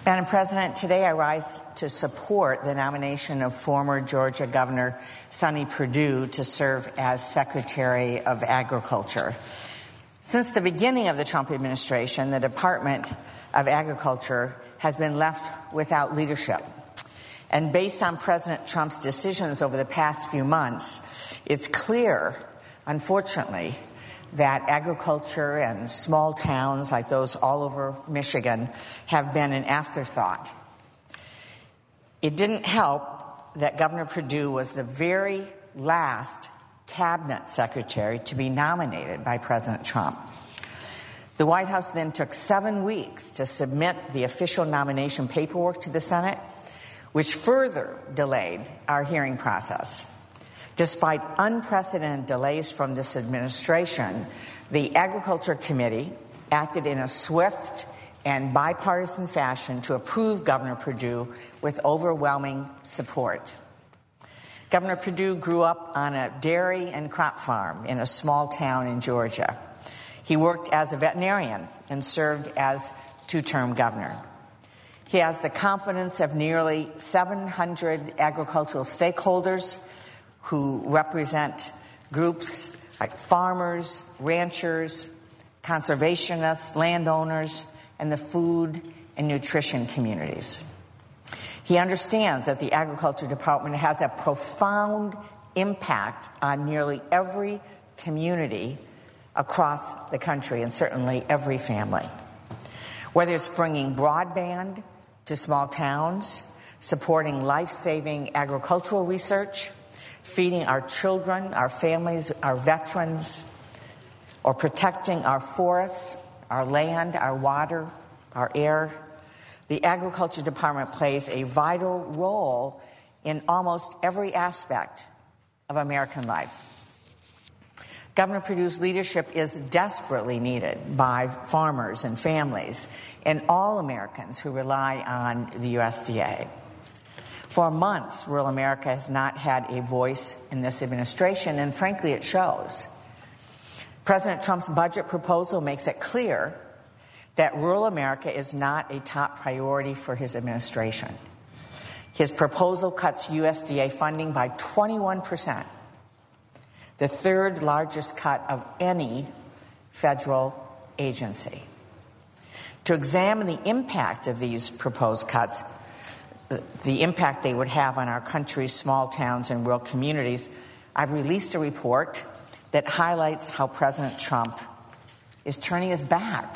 Madam President, today I rise to support the nomination of former Georgia Governor Sonny Perdue to serve as Secretary of Agriculture. Since the beginning of the Trump administration, the Department of Agriculture has been left without leadership. And based on President Trump's decisions over the past few months, it's clear, unfortunately, that agriculture and small towns like those all over Michigan have been an afterthought. It didn't help that Governor Perdue was the very last cabinet secretary to be nominated by President Trump. The White House then took 7 weeks to submit the official nomination paperwork to the Senate, which further delayed our hearing process. Despite unprecedented delays from this administration, the Agriculture Committee acted in a swift and bipartisan fashion to approve Governor Perdue with overwhelming support. Governor Perdue grew up on a dairy and crop farm in a small town in Georgia. He worked as a veterinarian and served as two-term governor. He has the confidence of nearly 700 agricultural stakeholders who represent groups like farmers, ranchers, conservationists, landowners, and the food and nutrition communities. He understands that the Agriculture Department has a profound impact on nearly every community across the country, and certainly every family. Whether it's bringing broadband to small towns, supporting life-saving agricultural research, feeding our children, our families, our veterans, or protecting our forests, our land, our water, our air, the Agriculture Department plays a vital role in almost every aspect of American life. Governor Perdue's leadership is desperately needed by farmers and families and all Americans who rely on the USDA. For months, rural America has not had a voice in this administration, and frankly, it shows. President Trump's budget proposal makes it clear that rural America is not a top priority for his administration. His proposal cuts USDA funding by 21%, the third largest cut of any federal agency. To examine the impact of these proposed cuts, the impact they would have on our country's small towns and rural communities, I've released a report that highlights how President Trump is turning his back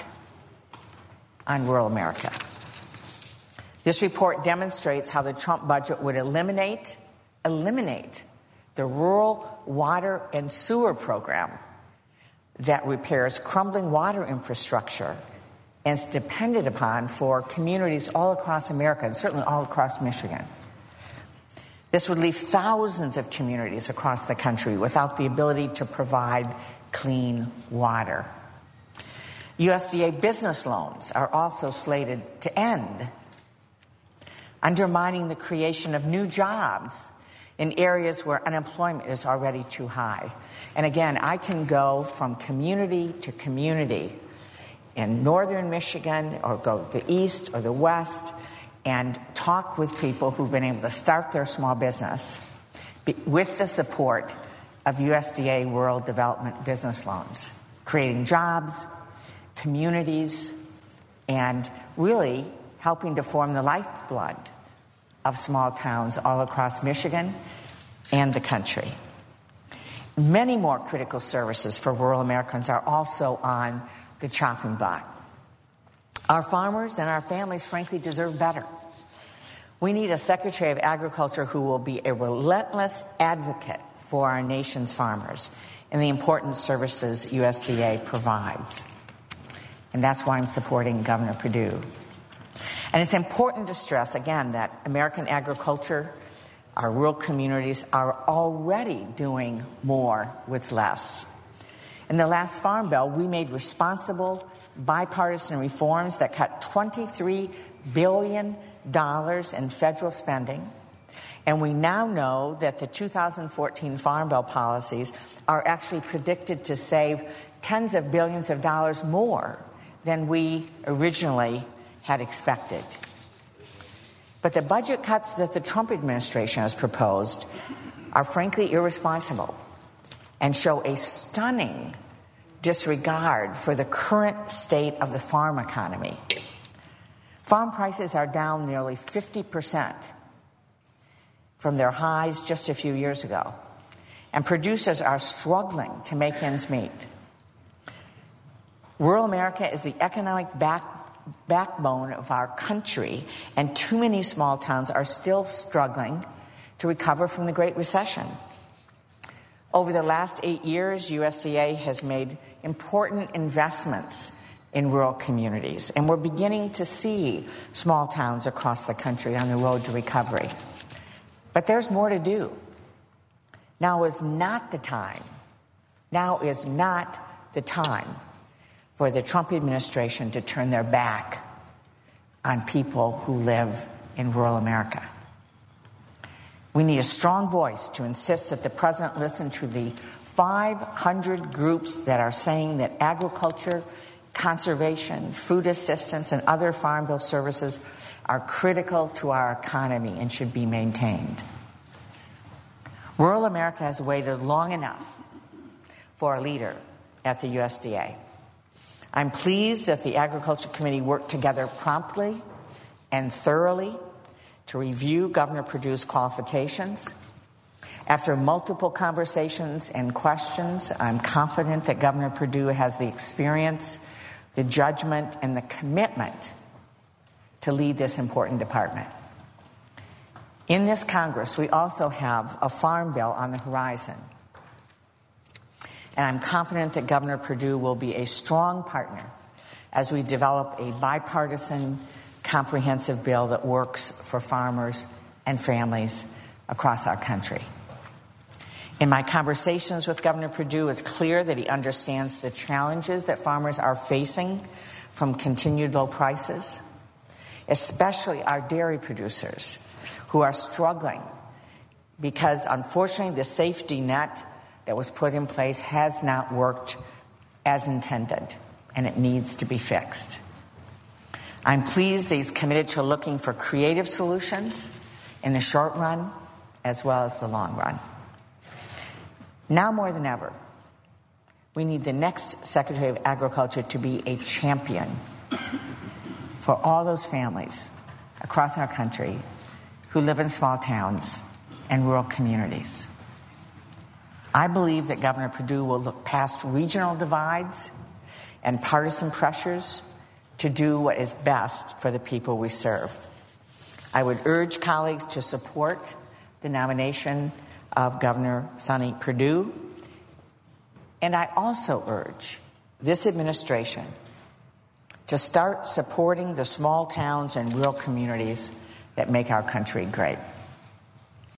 on rural America. This report demonstrates how the Trump budget would eliminate the rural water and sewer program that repairs crumbling water infrastructure and is depended upon for communities all across America and certainly all across Michigan. This would leave thousands of communities across the country without the ability to provide clean water. USDA business loans are also slated to end, undermining the creation of new jobs in areas where unemployment is already too high. And again, I can go from community to community in northern Michigan, or go to the east or the west, and talk with people who've been able to start their small business with the support of USDA Rural Development Business Loans, creating jobs, communities, and really helping to form the lifeblood of small towns all across Michigan and the country. Many more critical services for rural Americans are also on the chopping block. Our farmers and our families, frankly, deserve better. We need a Secretary of Agriculture who will be a relentless advocate for our nation's farmers and the important services USDA provides. And that's why I'm supporting Governor Perdue. And it's important to stress, again, that American agriculture, our rural communities, are already doing more with less. In the last Farm Bill, we made responsible, bipartisan reforms that cut $23 billion in federal spending. And we now know that the 2014 Farm Bill policies are actually predicted to save tens of billions of dollars more than we originally had expected. But the budget cuts that the Trump administration has proposed are frankly irresponsible and show a stunning disregard for the current state of the farm economy. Farm prices are down nearly 50% from their highs just a few years ago, and producers are struggling to make ends meet. Rural America is the economic backbone of our country, and too many small towns are still struggling to recover from the Great Recession. Over the last 8 years, USDA has made important investments in rural communities, and we're beginning to see small towns across the country on the road to recovery. But there's more to do. Now is not the time for the Trump administration to turn their back on people who live in rural America. We need a strong voice to insist that the president listen to the 500 groups that are saying that agriculture, conservation, food assistance, and other farm bill services are critical to our economy and should be maintained. Rural America has waited long enough for a leader at the USDA. I'm pleased that the Agriculture Committee worked together promptly and thoroughly to review Governor Perdue's qualifications. After multiple conversations and questions, I'm confident that Governor Perdue has the experience, the judgment, and the commitment to lead this important department. In this Congress, we also have a farm bill on the horizon. And I'm confident that Governor Perdue will be a strong partner as we develop a bipartisan, comprehensive bill that works for farmers and families across our country. In my conversations with Governor Perdue, it's clear that he understands the challenges that farmers are facing from continued low prices, especially our dairy producers who are struggling because, unfortunately, the safety net that was put in place has not worked as intended, and it needs to be fixed. I'm pleased that he's committed to looking for creative solutions in the short run as well as the long run. Now more than ever, we need the next Secretary of Agriculture to be a champion for all those families across our country who live in small towns and rural communities. I believe that Governor Perdue will look past regional divides and partisan pressures to do what is best for the people we serve. I would urge colleagues to support the nomination of Governor Sonny Perdue, and I also urge this administration to start supporting the small towns and rural communities that make our country great.